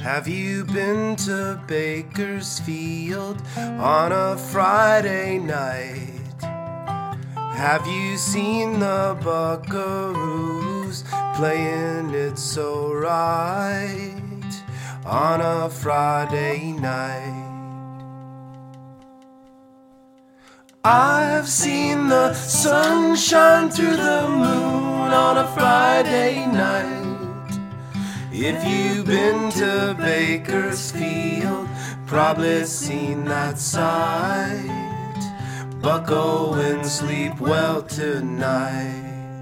Have you been to Bakersfield on a Friday night? Have you seen the Buckaroos playing It's So Right on a Friday night? I've seen the sun shine through the moon on a Friday night. If you've been to Bakersfield, probably seen that sight. Bucko and sleep well tonight.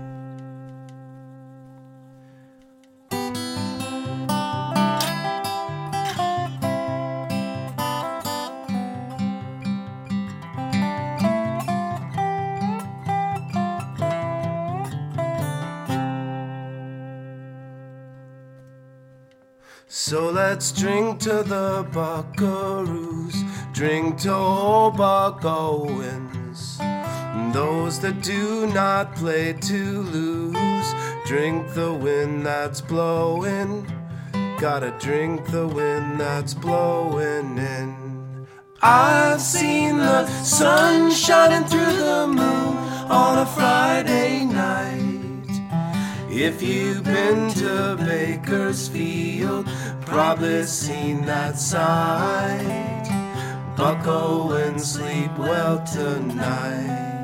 So let's drink to the Buckaroos, drink to old Buck Owens. Those that do not play to lose, drink the wind that's blowing. Gotta drink the wind that's blowing in. I've seen the sun shining through the moon on a Friday night. If you've been to Bakersfield, probably seen that sight. Bucko and sleep well tonight.